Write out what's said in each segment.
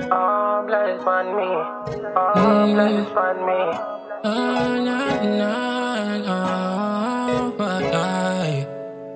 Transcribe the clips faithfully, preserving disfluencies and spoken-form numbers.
Oh, bless on me. Oh, bless on me. Oh, no, no, no, but I.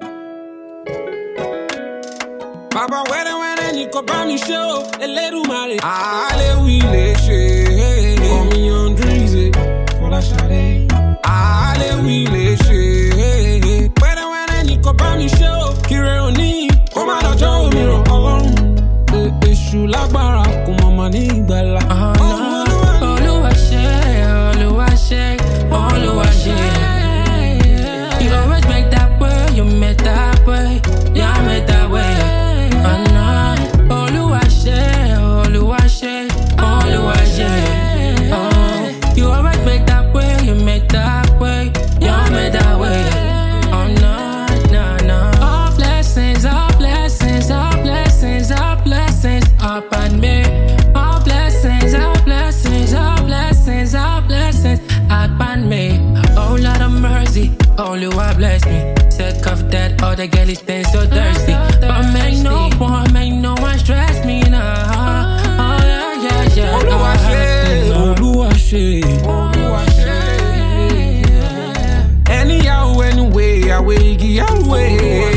Baba, where when any cobra show, a little married. Ale we le she, call me on Drizzy, for la shade. Ale we le she, where when any cobra show, Kire oni, come on, I'll show me alone. Issue like Barack, come on, money, Bella. Oluwa she, Oluwa she, Oluwa she. You always make that way, you make that way, yeah, make that way. Upon me, all blessings, all blessings, all blessings, all blessings upon me. Oh Lord of mercy, oh Lord bless me. Sick of that, all the girlies stay so thirsty. But make no one, make no one stress me now. Oh yeah, yeah, yeah. Oluwa she, Oluwa she. Anyhow, anyway, I will give away.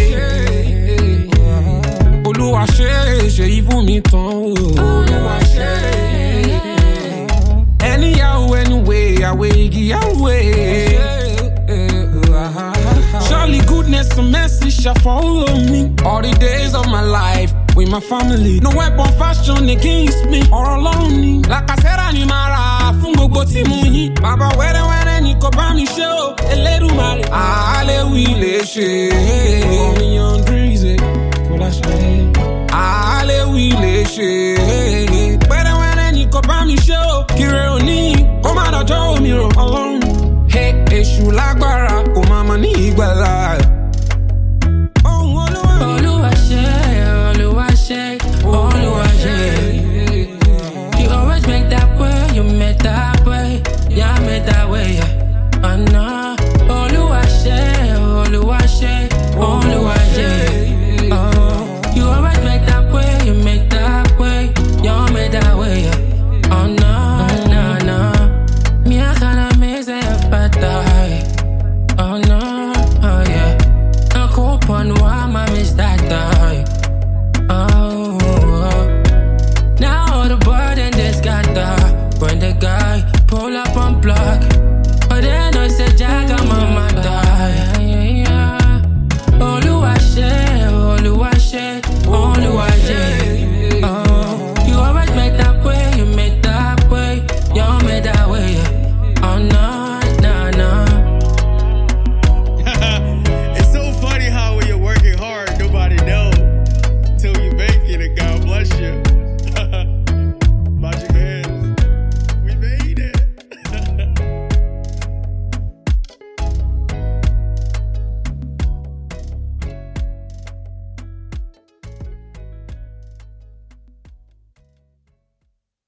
Oluwa she, she even me ton. Oluwa she. Anyhow, anyway, I will give away. Surely goodness and mercy shall follow me all the days of my life with my family. No weapon fashion against me or alone me. Like I said, I need my ra fun gbogbo tí mo yin. Baba wẹ́rẹ́ wẹ́rẹ́ ni kò bá mi ṣe o. Elédùmarè. Ale we le ṣe. Call me on Drizzy, for la ṣe. Ale we le ṣe. Wẹ́rẹ́ wẹ́rẹ́ ni kò bá mi ṣe o. Kire òní, kó má dọjọ́ omi rò ọlọ́run. Hey, èṣù lágbára.